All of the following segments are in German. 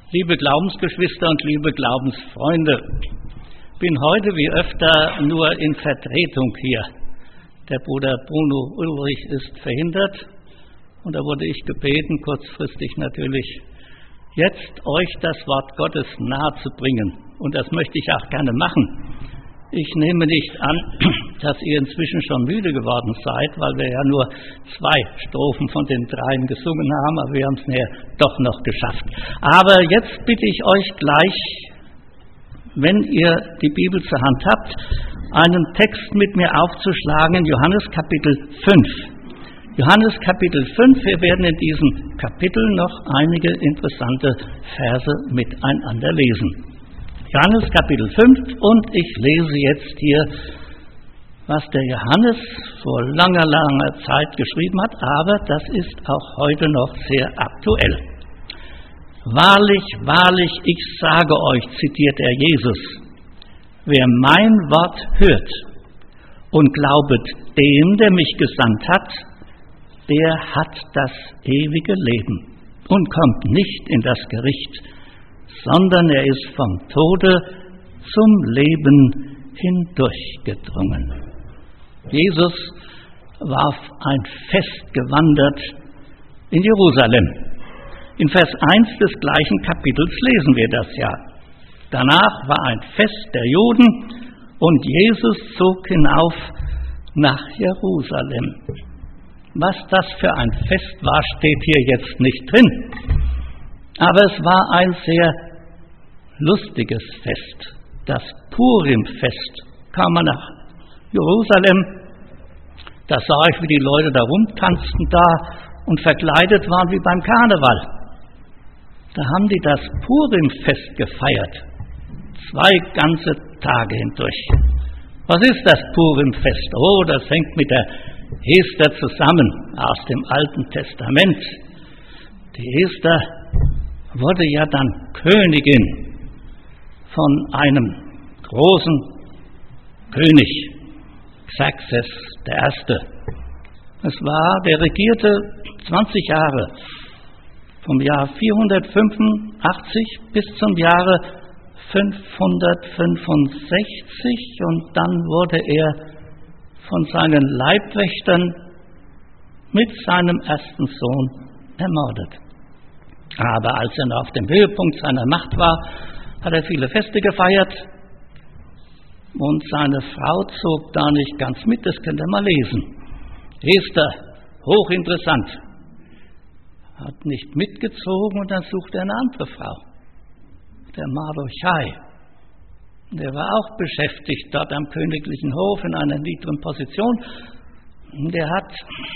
Liebe Glaubensgeschwister und liebe Glaubensfreunde, bin heute wie öfter nur in Vertretung hier. Der Bruder Bruno Ulrich ist verhindert und da wurde ich gebeten, kurzfristig natürlich, jetzt euch das Wort Gottes nahe zu bringen. Und das möchte ich auch gerne machen. Ich nehme nicht an, dass ihr inzwischen schon müde geworden seid, weil wir ja nur 2 Strophen von den 3 gesungen haben, aber wir haben es nachher doch noch geschafft. Aber jetzt bitte ich euch gleich, wenn ihr die Bibel zur Hand habt, einen Text mit mir aufzuschlagen in Johannes Kapitel 5. Johannes Kapitel 5, wir werden in diesem Kapitel noch einige interessante Verse miteinander lesen. Johannes Kapitel 5 und ich lese jetzt hier, was der Johannes vor langer, langer Zeit geschrieben hat, aber das ist auch heute noch sehr aktuell. Wahrlich, wahrlich, ich sage euch, zitiert er Jesus, wer mein Wort hört und glaubet dem, der mich gesandt hat, der hat das ewige Leben und kommt nicht in das Gericht, sondern er ist vom Tode zum Leben hindurchgedrungen. Jesus war auf ein Fest gewandert in Jerusalem. In Vers 1 des gleichen Kapitels lesen wir das ja. Danach war ein Fest der Juden und Jesus zog hinauf nach Jerusalem. Was das für ein Fest war, steht hier jetzt nicht drin. Aber es war ein sehr lustiges Fest. Das Purimfest. Kam man nach Jerusalem, da sah ich, wie die Leute da rumtanzten da und verkleidet waren wie beim Karneval. Da haben die das Purimfest gefeiert. 2 ganze Tage hindurch. Was ist das Purimfest? Oh, das hängt mit der Esther zusammen aus dem Alten Testament. Die Esther wurde ja dann Königin von einem großen König, Xerxes I. Der regierte 20 Jahre, vom Jahr 485 bis zum Jahre 565 und dann wurde er von seinen Leibwächtern mit seinem ersten Sohn ermordet. Aber als er noch auf dem Höhepunkt seiner Macht war, hat er viele Feste gefeiert und seine Frau zog da nicht ganz mit, das könnt ihr mal lesen. Esther, hochinteressant, hat nicht mitgezogen und dann suchte er eine andere Frau, der Mardochai. Der war auch beschäftigt dort am königlichen Hof in einer niedrigen Position. Der hat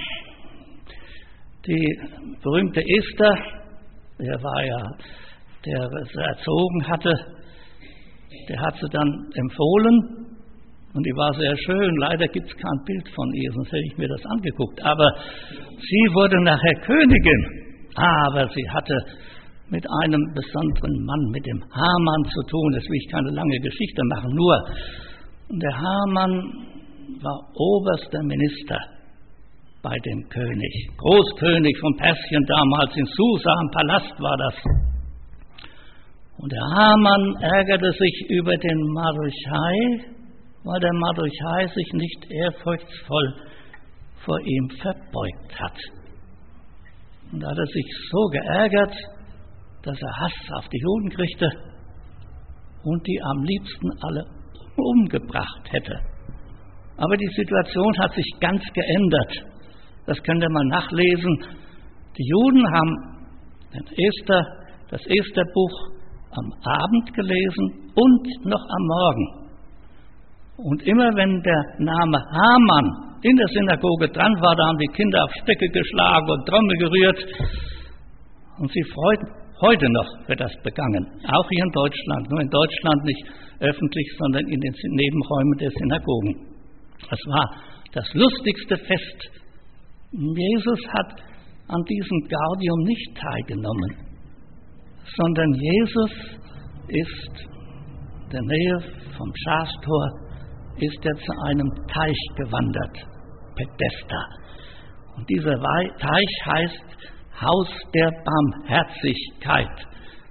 die berühmte Esther, der war ja, der sie erzogen hatte, der hat sie dann empfohlen und die war sehr schön. Leider gibt es kein Bild von ihr, sonst hätte ich mir das angeguckt. Aber sie wurde nachher Königin, aber sie hatte mit einem besonderen Mann, mit dem Haman zu tun. Das will ich keine lange Geschichte machen, nur der Haman war oberster Minister bei dem König, Großkönig von Persien damals, in Susa am Palast war das. Und der Haman ärgerte sich über den Mardochai, weil der Mardochai sich nicht ehrfurchtsvoll vor ihm verbeugt hat. Und da hat er sich so geärgert, dass er Hass auf die Juden kriegte und die am liebsten alle umgebracht hätte. Aber die Situation hat sich ganz geändert. Das könnt ihr mal nachlesen. Die Juden haben das Estherbuch am Abend gelesen und noch am Morgen. Und immer wenn der Name Haman in der Synagoge dran war, da haben die Kinder auf Stöcke geschlagen und Trommel gerührt. Und sie freuten, heute noch wird das begangen, auch hier in Deutschland, nur in Deutschland nicht öffentlich, sondern in den Nebenräumen der Synagogen. Das war das lustigste Fest. Jesus hat an diesem Gaudium nicht teilgenommen, sondern Jesus ist in der Nähe vom Schafstor, ist er zu einem Teich gewandert, Bethesda. Und dieser Teich heißt Haus der Barmherzigkeit.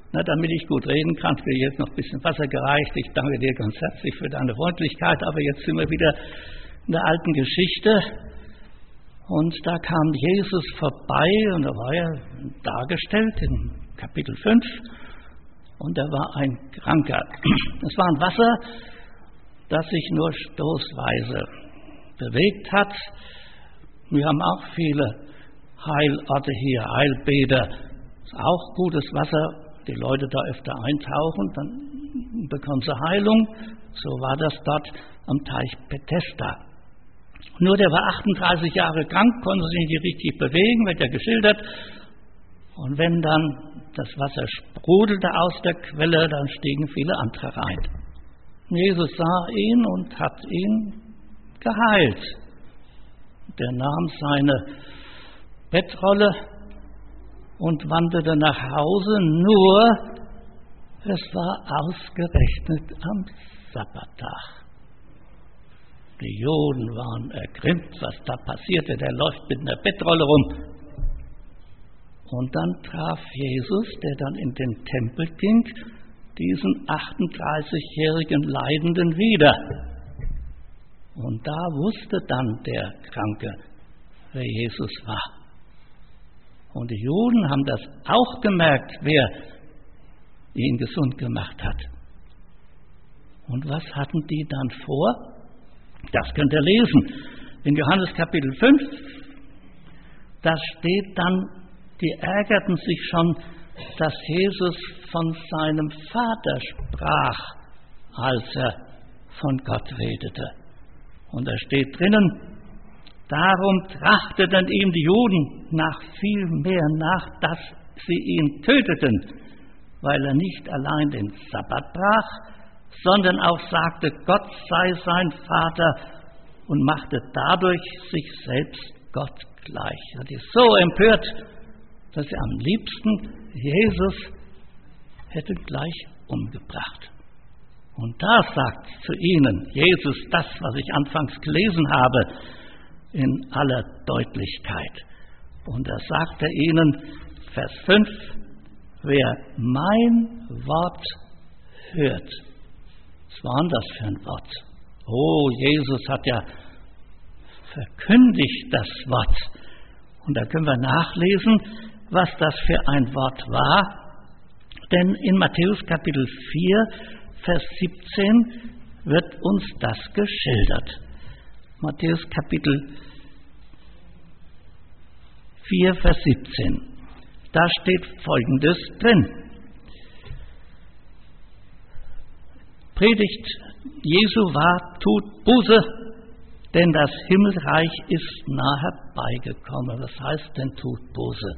Na, damit ich gut reden kann, wird jetzt noch ein bisschen Wasser gereicht. Ich danke dir ganz herzlich für deine Freundlichkeit, aber jetzt sind wir wieder in der alten Geschichte. Und da kam Jesus vorbei und da war er dargestellt in Kapitel 5 und er war ein Kranker. Es war ein Wasser, das sich nur stoßweise bewegt hat. Wir haben auch viele Heilorte hier, Heilbäder. Das ist auch gutes Wasser. Die Leute da öfter eintauchen, dann bekommen sie Heilung. So war das dort am Teich Bethesda. Nur der war 38 Jahre krank, konnte sich nicht richtig bewegen, wird ja geschildert. Und wenn dann das Wasser sprudelte aus der Quelle, dann stiegen viele andere rein. Jesus sah ihn und hat ihn geheilt. Der nahm seine Bettrolle und wanderte nach Hause, nur es war ausgerechnet am Sabbattag. Die Juden waren ergrimmt, was da passierte, der läuft mit einer Bettrolle rum. Und dann traf Jesus, der dann in den Tempel ging, diesen 38-jährigen Leidenden wieder. Und da wusste dann der Kranke, wer Jesus war. Und die Juden haben das auch gemerkt, wer ihn gesund gemacht hat. Und was hatten die dann vor? Das könnt ihr lesen. In Johannes Kapitel 5, da steht dann, die ärgerten sich schon, dass Jesus von seinem Vater sprach, als er von Gott redete. Und da steht drinnen, darum trachteten ihm die Juden nach viel mehr nach, dass sie ihn töteten, weil er nicht allein den Sabbat brach, sondern auch sagte, Gott sei sein Vater und machte dadurch sich selbst Gott gleich. Er ist so empört, dass er am liebsten Jesus hätte gleich umgebracht. Und da sagt zu ihnen Jesus das, was ich anfangs gelesen habe, in aller Deutlichkeit. Und da sagt er ihnen, Vers 5, wer mein Wort hört. Was war denn das für ein Wort? Oh, Jesus hat ja verkündigt das Wort. Und da können wir nachlesen, was das für ein Wort war. Denn in Matthäus Kapitel 4, Vers 17 wird uns das geschildert. Matthäus Kapitel 4, Vers 17. Da steht Folgendes drin. Predigt Jesu war, tut Buße, denn das Himmelreich ist nah herbeigekommen. Was heißt denn tut Buße?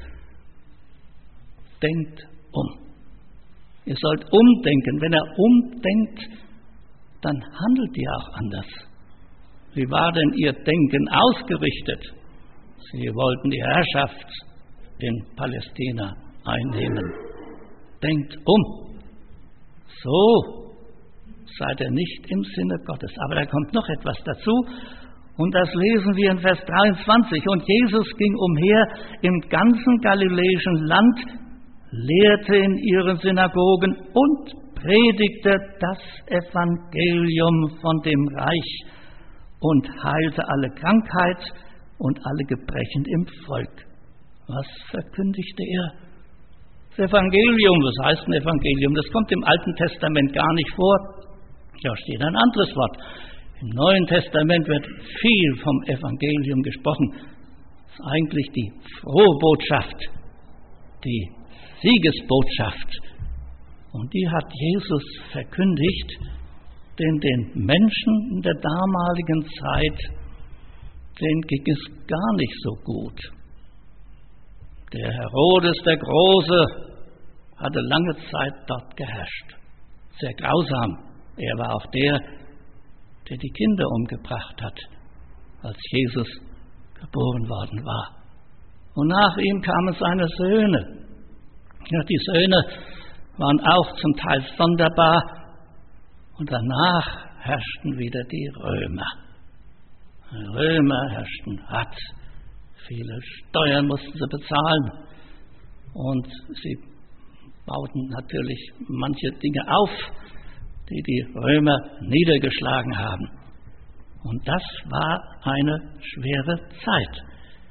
Denkt um. Ihr sollt umdenken. Wenn er umdenkt, dann handelt ihr auch anders. Wie war denn ihr Denken ausgerichtet? Sie wollten die Herrschaft in Palästina einnehmen. Denkt um. So seid ihr nicht im Sinne Gottes. Aber da kommt noch etwas dazu. Und das lesen wir in Vers 23. Und Jesus ging umher im ganzen galiläischen Land, lehrte in ihren Synagogen und predigte das Evangelium von dem Reich und heilte alle Krankheit und alle Gebrechen im Volk. Was verkündigte er? Das Evangelium, was heißt ein Evangelium? Das kommt im Alten Testament gar nicht vor. Da steht ein anderes Wort. Im Neuen Testament wird viel vom Evangelium gesprochen. Das ist eigentlich die frohe Botschaft, die Siegesbotschaft. Und die hat Jesus verkündigt, denn den Menschen in der damaligen Zeit, denen ging es gar nicht so gut. Der Herodes der Große hatte lange Zeit dort geherrscht. Sehr grausam. Er war auch der die Kinder umgebracht hat, als Jesus geboren worden war. Und nach ihm kamen seine Söhne. Ja, die Söhne waren auch zum Teil sonderbar. Und danach herrschten wieder die Römer. Die Römer herrschten hart. Viele Steuern mussten sie bezahlen. Und sie bauten natürlich manche Dinge auf, die die Römer niedergeschlagen haben. Und das war eine schwere Zeit.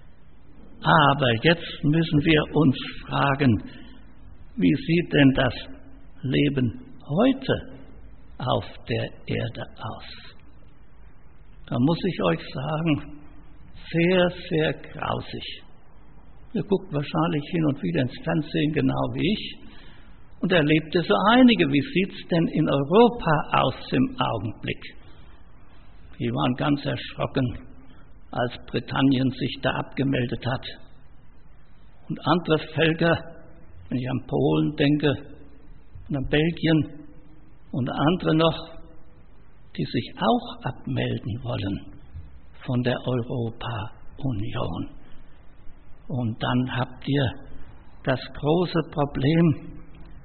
Aber jetzt müssen wir uns fragen, wie sieht denn das Leben heute auf der Erde aus? Da muss ich euch sagen, sehr, sehr grausig. Ihr guckt wahrscheinlich hin und wieder ins Fernsehen, genau wie ich, und erlebte so einige. Wie sieht es denn in Europa aus im Augenblick? Die waren ganz erschrocken, als Britannien sich da abgemeldet hat. Und andere Völker, wenn ich an Polen denke und an Belgien und andere noch, die sich auch abmelden wollen von der Europa-Union. Und dann habt ihr das große Problem,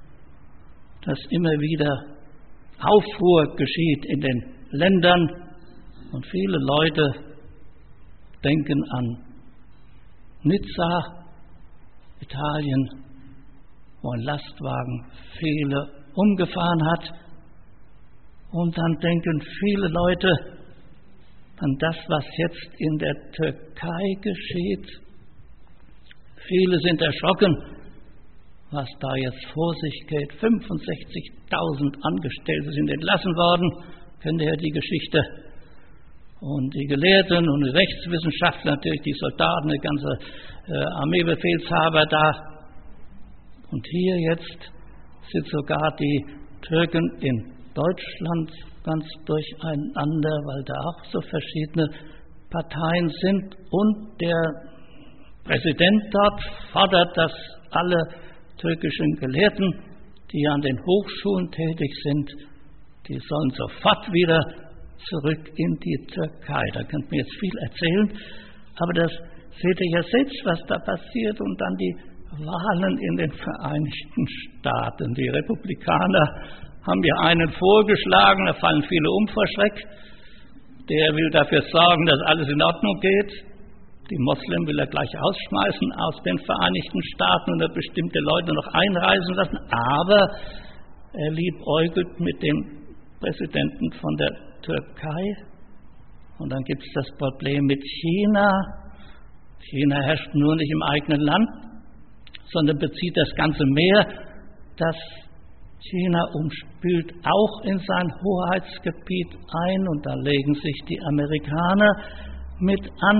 dass immer wieder Aufruhr geschieht in den Ländern und viele Leute denken an Nizza, Italien, wo ein Lastwagen viele umgefahren hat. Und dann denken viele Leute an das, was jetzt in der Türkei geschieht. Viele sind erschrocken, was da jetzt vor sich geht. 65.000 Angestellte sind entlassen worden. Kennt ihr ja die Geschichte. Und die Gelehrten und die Rechtswissenschaftler, natürlich die Soldaten, die ganze Armeebefehlshaber da. Und hier jetzt sind sogar die Türken in Deutschland ganz durcheinander, weil da auch so verschiedene Parteien sind. Und der Präsident dort fordert, dass alle türkischen Gelehrten, die an den Hochschulen tätig sind, die sollen sofort wieder zurück in die Türkei. Da könnt ihr jetzt viel erzählen, aber das seht ihr ja selbst, was da passiert. Und dann die Wahlen in den Vereinigten Staaten. Die Republikaner haben ja einen vorgeschlagen, da fallen viele um vor Schreck. Der will dafür sorgen, dass alles in Ordnung geht. Die Moslem will er gleich ausschmeißen aus den Vereinigten Staaten und er bestimmte Leute noch einreisen lassen. Aber er liebäugelt mit dem Präsidenten von der Türkei. Und dann gibt es das Problem mit China. China herrscht nur nicht im eigenen Land, sondern bezieht das ganze Meer, das China umspült auch in sein Hoheitsgebiet ein. Und da legen sich die Amerikaner mit an.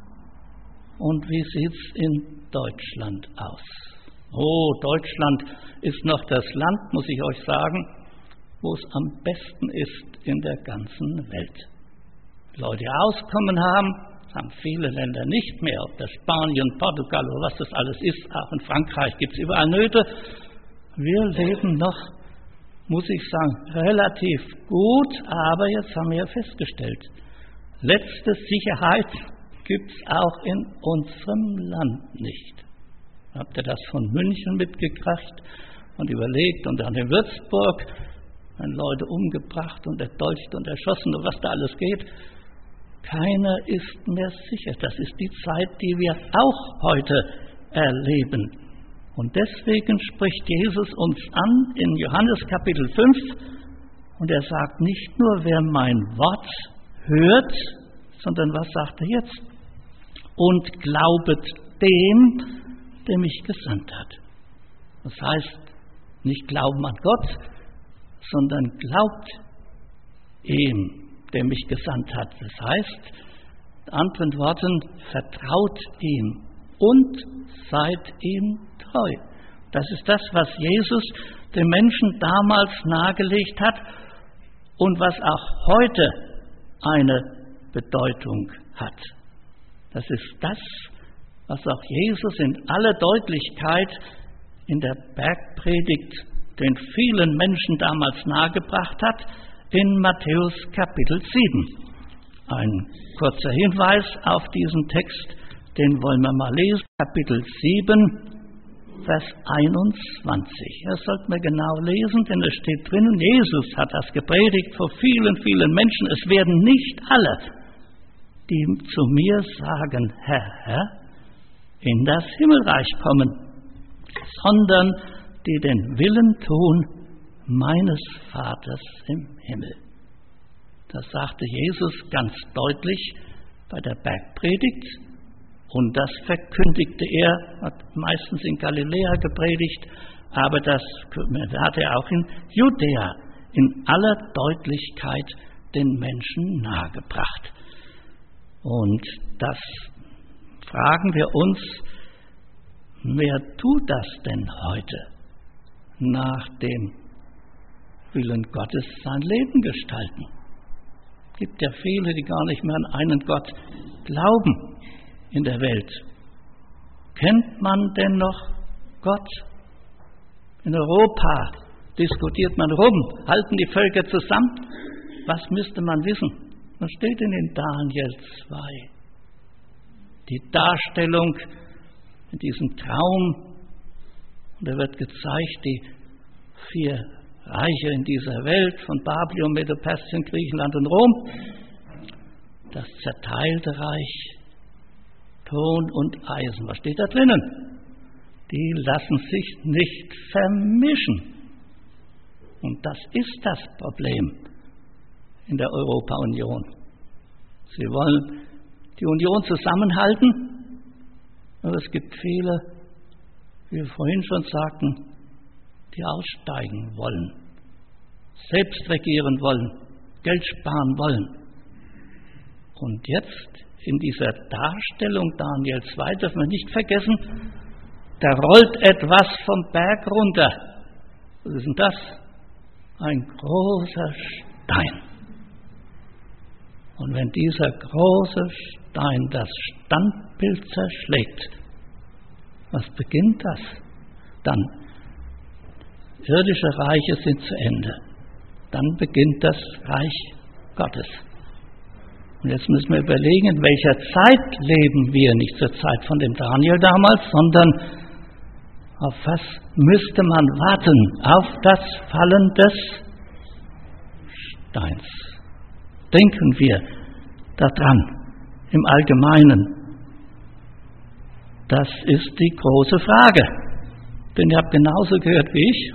Und wie sieht es in Deutschland aus? Oh, Deutschland ist noch das Land, muss ich euch sagen, wo es am besten ist in der ganzen Welt. Leute, die Auskommen haben viele Länder nicht mehr, ob das Spanien, Portugal oder was das alles ist. Auch in Frankreich gibt es überall Nöte. Wir leben noch, muss ich sagen, relativ gut, aber jetzt haben wir ja festgestellt, letzte Sicherheit gibt es auch in unserem Land nicht. Habt ihr das von München mitgekriegt und überlegt und dann in Würzburg, wenn Leute umgebracht und erdolcht und erschossen und was da alles geht? Keiner ist mehr sicher. Das ist die Zeit, die wir auch heute erleben. Und deswegen spricht Jesus uns an in Johannes Kapitel 5 und er sagt nicht nur, wer mein Wort hört, sondern was sagt er jetzt? Und glaubet dem, der mich gesandt hat. Das heißt, nicht glauben an Gott, sondern glaubt ihm, der mich gesandt hat. Das heißt, in anderen Worten, vertraut ihm und seid ihm treu. Das ist das, was Jesus den Menschen damals nahegelegt hat und was auch heute eine Bedeutung hat. Das ist das, was auch Jesus in aller Deutlichkeit in der Bergpredigt den vielen Menschen damals nahegebracht hat, in Matthäus Kapitel 7. Ein kurzer Hinweis auf diesen Text, den wollen wir mal lesen. Kapitel 7, Vers 21. Das sollten wir genau lesen, denn es steht drin, Jesus hat das gepredigt vor vielen, vielen Menschen. Es werden nicht alle, die zu mir sagen, Herr, Herr, in das Himmelreich kommen, sondern die den Willen tun meines Vaters im Himmel. Das sagte Jesus ganz deutlich bei der Bergpredigt und das verkündigte er, hat meistens in Galiläa gepredigt, aber das hat er auch in Judäa in aller Deutlichkeit den Menschen nahegebracht. Und das fragen wir uns, wer tut das denn heute, nach dem Willen Gottes sein Leben gestalten? Es gibt ja viele, die gar nicht mehr an einen Gott glauben in der Welt. Kennt man denn noch Gott? In Europa diskutiert man rum, halten die Völker zusammen. Was müsste man wissen? Was steht denn in Daniel 2? Die Darstellung in diesem Traum, und da wird gezeigt, die 4 Reiche in dieser Welt, von Babylon, Medo-Persien, Griechenland und Rom, das zerteilte Reich, Ton und Eisen. Was steht da drinnen? Die lassen sich nicht vermischen. Und das ist das Problem in der Europa-Union. Sie wollen die Union zusammenhalten, aber es gibt viele, wie wir vorhin schon sagten, die aussteigen wollen, selbst regieren wollen, Geld sparen wollen. Und jetzt in dieser Darstellung Daniel 2 dürfen wir nicht vergessen, da rollt etwas vom Berg runter. Was ist denn das? Ein großer Stein. Und wenn dieser große Stein das Standbild zerschlägt, was beginnt das? Dann irdische Reiche sind zu Ende. Dann beginnt das Reich Gottes. Und jetzt müssen wir überlegen, in welcher Zeit leben wir, nicht zur Zeit von dem Daniel damals, sondern auf was müsste man warten? Auf das Fallen des Steins. Denken wir daran im Allgemeinen. Das ist die große Frage. Denn ihr habt genauso gehört wie ich.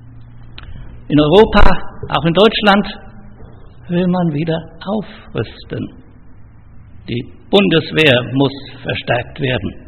In Europa, auch in Deutschland, will man wieder aufrüsten. Die Bundeswehr muss verstärkt werden.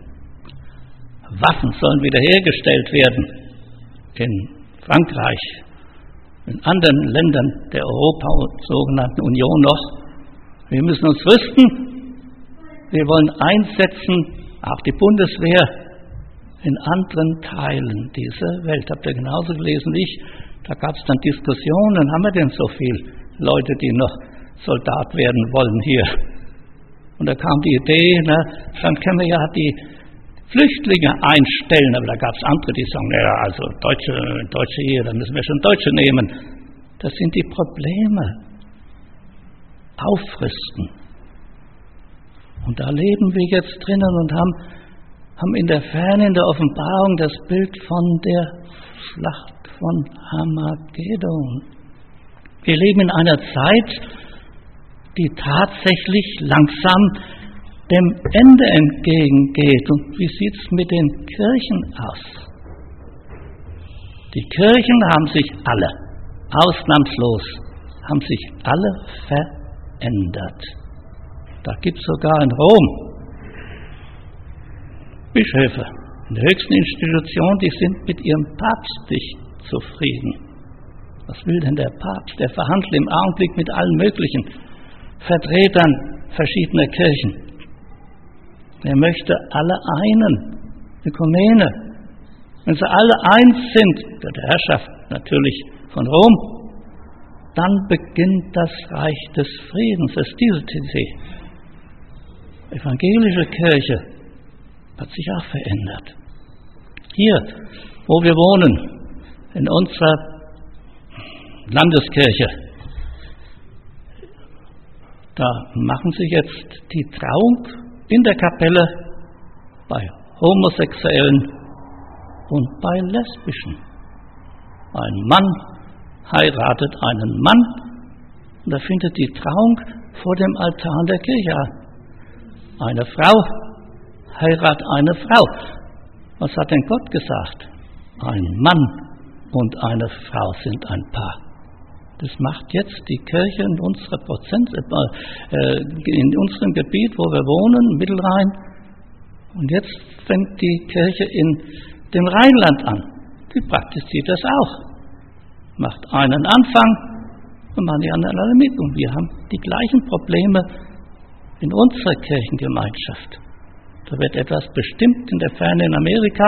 Waffen sollen wiederhergestellt werden. In Frankreich, in anderen Ländern der sogenannten Union noch. Wir müssen uns rüsten. Wir wollen einsetzen, auch die Bundeswehr, in anderen Teilen dieser Welt. Habt ihr genauso gelesen wie ich? Da gab es dann Diskussionen, haben wir denn so viele Leute, die noch Soldat werden wollen hier? Und da kam die Idee, dann können wir ja die Flüchtlinge einstellen, aber da gab es andere, die sagen, naja, also Deutsche hier, da müssen wir schon Deutsche nehmen. Das sind die Probleme. Aufrüsten. Und da leben wir jetzt drinnen und haben in der Ferne, in der Offenbarung, das Bild von der Schlacht von Armageddon. Wir leben in einer Zeit, die tatsächlich langsam dem Ende entgegengeht. Und wie sieht es mit den Kirchen aus? Die Kirchen haben sich alle, ausnahmslos, haben sich alle verändert. Da gibt es sogar in Rom Bischöfe, in der höchsten Institution, die sind mit ihrem Papst nicht zufrieden. Was will denn der Papst? Der verhandelt im Augenblick mit allen möglichen Vertretern verschiedener Kirchen. Er möchte alle einen, Ökumene. Wenn sie alle eins sind, unter der Herrschaft natürlich von Rom, dann beginnt das Reich des Friedens, das Diözese. Die evangelische Kirche hat sich auch verändert. Hier, wo wir wohnen, in unserer Landeskirche, da machen sie jetzt die Trauung in der Kapelle bei Homosexuellen und bei Lesbischen. Ein Mann heiratet einen Mann und da findet die Trauung vor dem Altar der Kirche an. Eine Frau heiratet eine Frau. Was hat denn Gott gesagt? Ein Mann und eine Frau sind ein Paar. Das macht jetzt die Kirche in unserem Gebiet, wo wir wohnen, Mittelrhein. Und jetzt fängt die Kirche in dem Rheinland an. Die praktiziert das auch. Macht einen Anfang und machen die anderen alle mit. Und wir haben die gleichen Probleme in unserer Kirchengemeinschaft. Da wird etwas bestimmt in der Ferne in Amerika.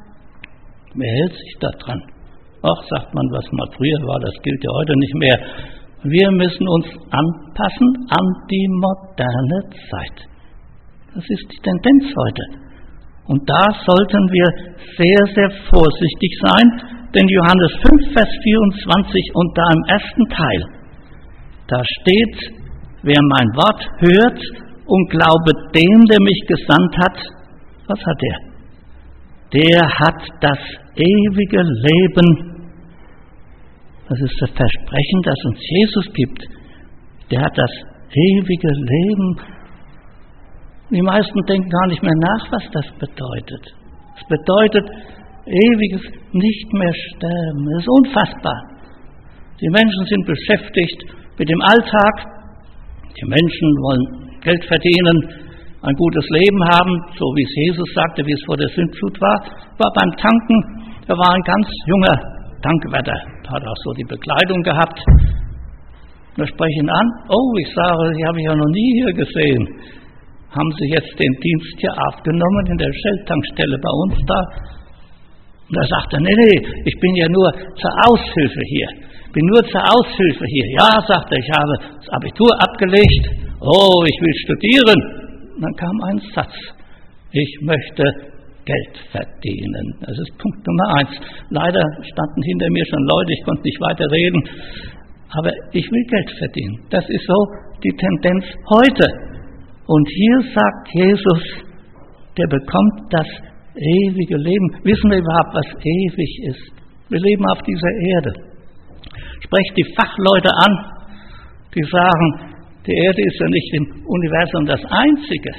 Wer hält sich da dran? Ach, sagt man, was mal früher war, das gilt ja heute nicht mehr. Wir müssen uns anpassen an die moderne Zeit. Das ist die Tendenz heute. Und da sollten wir sehr, sehr vorsichtig sein, denn Johannes 5, Vers 24 und da im ersten Teil, da steht, wer mein Wort hört und glaube dem, der mich gesandt hat, was hat er? Der hat das ewige Leben. Das ist das Versprechen, das uns Jesus gibt. Der hat das ewige Leben. Die meisten denken gar nicht mehr nach, was das bedeutet. Es bedeutet ewiges nicht mehr sterben. Das ist unfassbar. Die Menschen sind beschäftigt mit dem Alltag. Die Menschen wollen Geld verdienen, ein gutes Leben haben, so wie es Jesus sagte, wie es vor der Sintflut war beim Tanken. Da war ein ganz junger Tankwärter, hat auch so die Bekleidung gehabt. Wir sprechen an, oh, ich sage, die habe ich ja noch nie hier gesehen. Haben Sie jetzt den Dienst hier aufgenommen in der Shell-Tankstelle bei uns da? Und da sagt er, nee, ich bin ja nur zur Aushilfe hier. Bin nur zur Aushilfe hier. Ja, sagt er, ich habe das Abitur abgelegt. Oh, ich will studieren. Und dann kam ein Satz. Ich möchte Geld verdienen. Das ist Punkt Nummer 1. Leider standen hinter mir schon Leute, ich konnte nicht weiter reden. Aber ich will Geld verdienen. Das ist so die Tendenz heute. Und hier sagt Jesus, der bekommt das ewige Leben. Wissen wir überhaupt, was ewig ist? Wir leben auf dieser Erde. Sprecht die Fachleute an, die sagen, die Erde ist ja nicht im Universum das Einzige,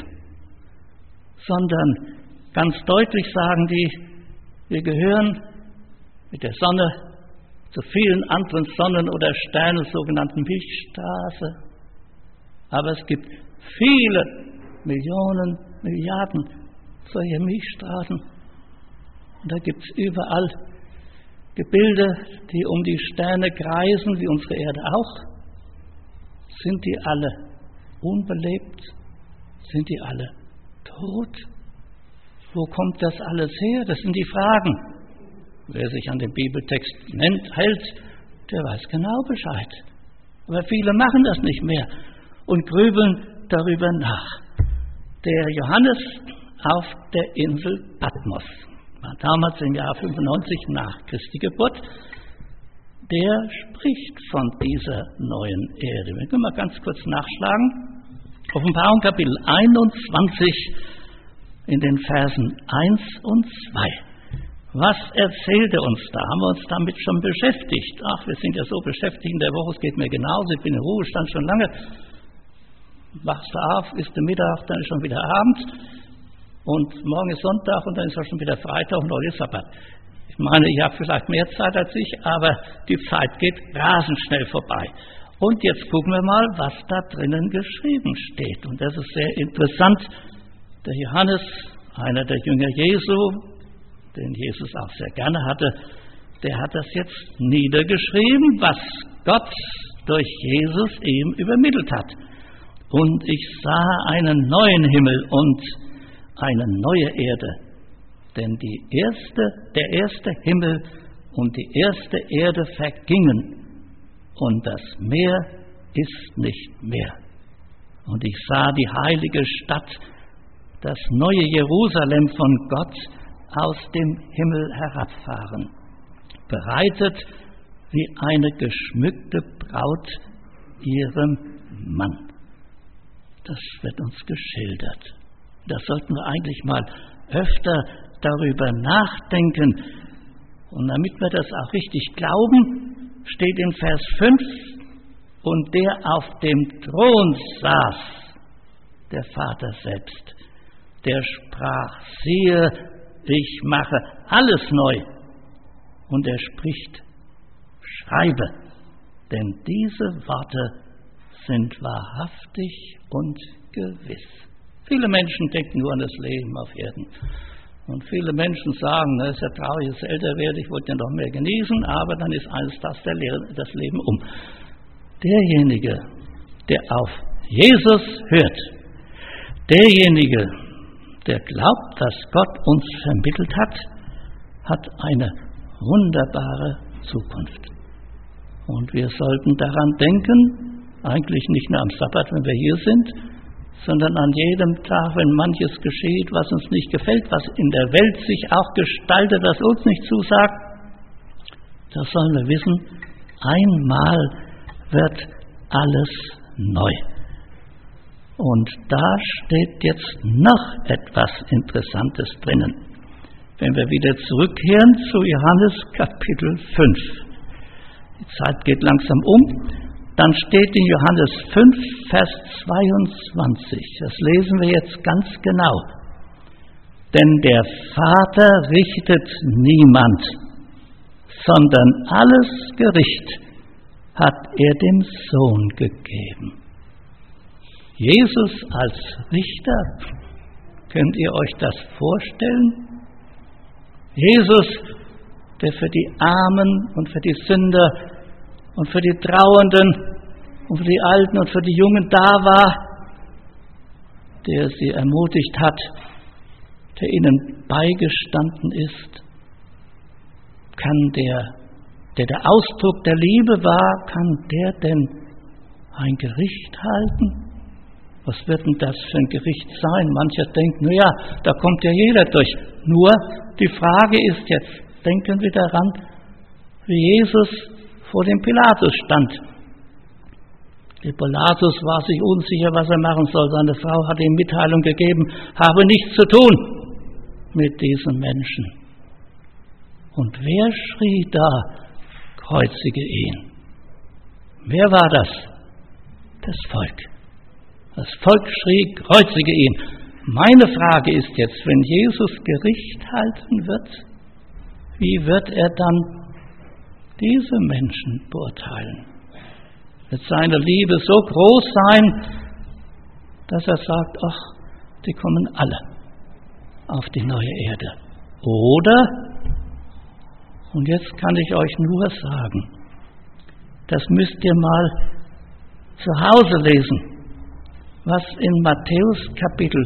sondern ganz deutlich sagen die, wir gehören mit der Sonne zu vielen anderen Sonnen oder Sternen, sogenannten Milchstraße. Aber es gibt viele Millionen, Milliarden solcher Milchstraßen. Und da gibt es überall Gebilde, die um die Sterne kreisen, wie unsere Erde auch. Sind die alle unbelebt? Sind die alle tot? Wo kommt das alles her? Das sind die Fragen. Wer sich an den Bibeltext hält, der weiß genau Bescheid. Aber viele machen das nicht mehr und grübeln darüber nach. Der Johannes auf der Insel Patmos war damals im Jahr 95 nach Christi Geburt. Der spricht von dieser neuen Erde. Wir können mal ganz kurz nachschlagen. Offenbarung Kapitel 21 in den Versen 1 und 2. Was erzählt er uns da? Haben wir uns damit schon beschäftigt? Ach, wir sind ja so beschäftigt in der Woche, es geht mir genauso. Ich bin im Ruhestand schon lange. Wachst du auf, isst du Mittag, dann ist schon wieder Abend. Und morgen ist Sonntag und dann ist auch schon wieder Freitag und heute ist Sabbat. Ich meine, ich habe vielleicht mehr Zeit als ich, aber die Zeit geht rasend schnell vorbei. Und jetzt gucken wir mal, was da drinnen geschrieben steht. Und das ist sehr interessant. Der Johannes, einer der Jünger Jesu, den Jesus auch sehr gerne hatte, der hat das jetzt niedergeschrieben, was Gott durch Jesus ihm übermittelt hat. Und ich sah einen neuen Himmel und eine neue Erde. Denn der erste Himmel und die erste Erde vergingen und das Meer ist nicht mehr. Und ich sah die heilige Stadt, das neue Jerusalem von Gott aus dem Himmel herabfahren, bereitet wie eine geschmückte Braut ihrem Mann. Das wird uns geschildert. Das sollten wir eigentlich mal öfter darüber nachdenken. Und damit wir das auch richtig glauben, steht in Vers 5, und der auf dem Thron saß, der Vater selbst, der sprach, siehe, ich mache alles neu. Und er spricht: Schreibe, denn diese Worte sind wahrhaftig und gewiss. Viele Menschen denken nur an das Leben auf Erden. Und viele Menschen sagen, es ist ja traurig, dass ich älter werde, ich wollte ja noch mehr genießen, aber dann ist eines das Leben um. Derjenige, der auf Jesus hört, derjenige, der glaubt, was Gott uns vermittelt hat, hat eine wunderbare Zukunft. Und wir sollten daran denken, eigentlich nicht nur am Sabbat, wenn wir hier sind, sondern an jedem Tag, wenn manches geschieht, was uns nicht gefällt, was in der Welt sich auch gestaltet, was uns nicht zusagt, da sollen wir wissen, einmal wird alles neu. Und da steht jetzt noch etwas Interessantes drinnen. Wenn wir wieder zurückkehren zu Johannes Kapitel 5. Die Zeit geht langsam um. Dann steht in Johannes 5, Vers 22. Das lesen wir jetzt ganz genau. Denn der Vater richtet niemand, sondern alles Gericht hat er dem Sohn gegeben. Jesus als Richter, könnt ihr euch das vorstellen? Jesus, der für die Armen und für die Sünder und für die Trauernden und für die Alten und für die Jungen da war, der sie ermutigt hat, der ihnen beigestanden ist, kann der Ausdruck der Liebe war, kann der denn ein Gericht halten? Was wird denn das für ein Gericht sein? Mancher denkt, naja, da kommt ja jeder durch. Nur die Frage ist jetzt, denken wir daran, wie Jesus vor dem Pilatus stand. Der Pilatus war sich unsicher, was er machen soll. Seine Frau hat ihm Mitteilung gegeben, habe nichts zu tun mit diesen Menschen. Und wer schrie da, kreuzige ihn? Wer war das? Das Volk. Das Volk schrie, kreuzige ihn. Meine Frage ist jetzt, wenn Jesus Gericht halten wird, wie wird er dann diese Menschen beurteilen? Wird seine Liebe so groß sein, dass er sagt, ach, die kommen alle auf die neue Erde. Oder, und jetzt kann ich euch nur sagen, das müsst ihr mal zu Hause lesen, was in Matthäus Kapitel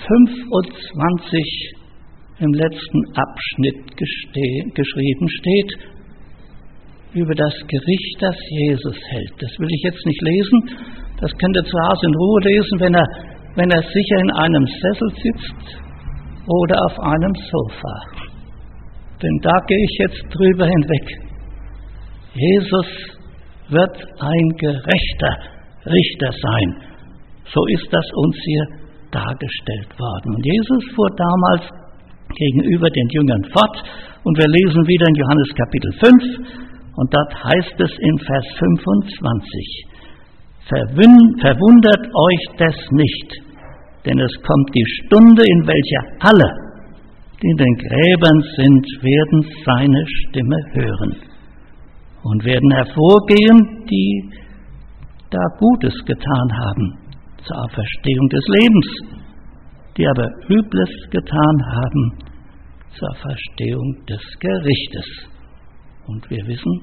25 im letzten Abschnitt geschrieben steht, über das Gericht, das Jesus hält. Das will ich jetzt nicht lesen, das könnt ihr zu Hause in Ruhe lesen, wenn er sicher in einem Sessel sitzt oder auf einem Sofa. Denn da gehe ich jetzt drüber hinweg. Jesus wird ein gerechter Richter sein. So ist das uns hier dargestellt worden. Und Jesus fuhr damals gegenüber den Jüngern fort. Und wir lesen wieder in Johannes Kapitel 5. Und dort heißt es in Vers 25. Verwundert euch des nicht, denn es kommt die Stunde, in welcher alle, die in den Gräbern sind, werden seine Stimme hören und werden hervorgehen, die da Gutes getan haben zur Auferstehung des Lebens, die aber Übles getan haben zur Auferstehung des Gerichtes. Und wir wissen,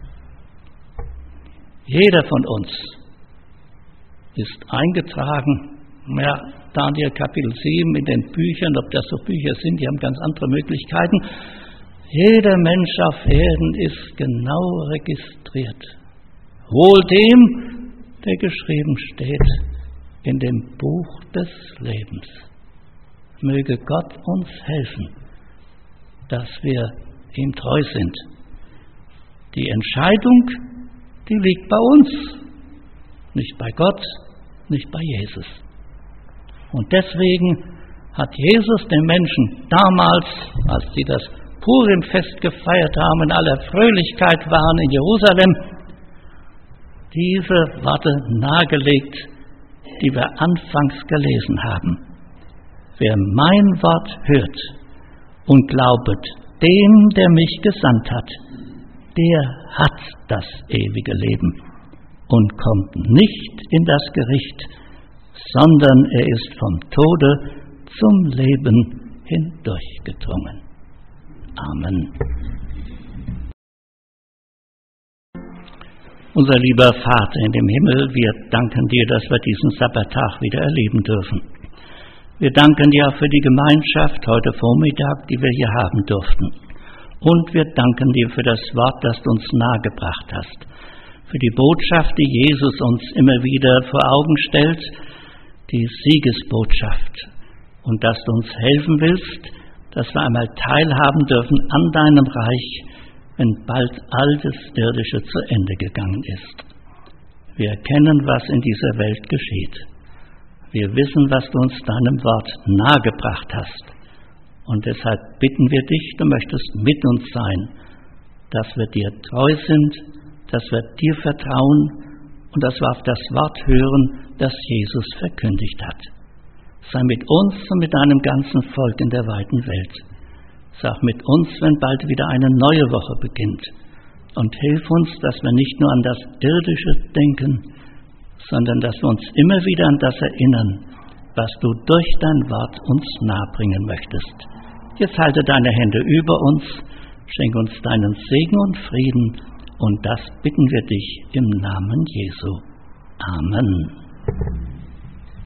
jeder von uns ist eingetragen, ja, Daniel Kapitel 7 in den Büchern, ob das so Bücher sind, die haben ganz andere Möglichkeiten. Jeder Mensch auf Erden ist genau registriert. Wohl dem, der geschrieben steht in dem Buch des Lebens. Möge Gott uns helfen, dass wir ihm treu sind. Die Entscheidung, die liegt bei uns, nicht bei Gott, nicht bei Jesus. Und deswegen hat Jesus den Menschen damals, als sie das Purimfest gefeiert haben, in aller Fröhlichkeit waren in Jerusalem, diese Worte nahegelegt, die wir anfangs gelesen haben. Wer mein Wort hört und glaubet dem, der mich gesandt hat, der hat das ewige Leben und kommt nicht in das Gericht, sondern er ist vom Tode zum Leben hindurchgedrungen. Amen. Unser lieber Vater in dem Himmel, wir danken dir, dass wir diesen Sabbattag wieder erleben dürfen. Wir danken dir auch für die Gemeinschaft heute Vormittag, die wir hier haben durften. Und wir danken dir für das Wort, das du uns nahegebracht hast, für die Botschaft, die Jesus uns immer wieder vor Augen stellt, die Siegesbotschaft, und dass du uns helfen willst, dass wir einmal teilhaben dürfen an deinem Reich, wenn bald all das Irdische zu Ende gegangen ist. Wir erkennen, was in dieser Welt geschieht. Wir wissen, was du uns deinem Wort nahegebracht hast. Und deshalb bitten wir dich, du möchtest mit uns sein, dass wir dir treu sind, dass wir dir vertrauen und dass wir auf das Wort hören, das Jesus verkündigt hat. Sei mit uns und mit deinem ganzen Volk in der weiten Welt. Sei auch mit uns, wenn bald wieder eine neue Woche beginnt. Und hilf uns, dass wir nicht nur an das Irdische denken, sondern dass wir uns immer wieder an das erinnern, was du durch dein Wort uns nahebringen möchtest. Jetzt halte deine Hände über uns, schenke uns deinen Segen und Frieden, und das bitten wir dich im Namen Jesu. Amen.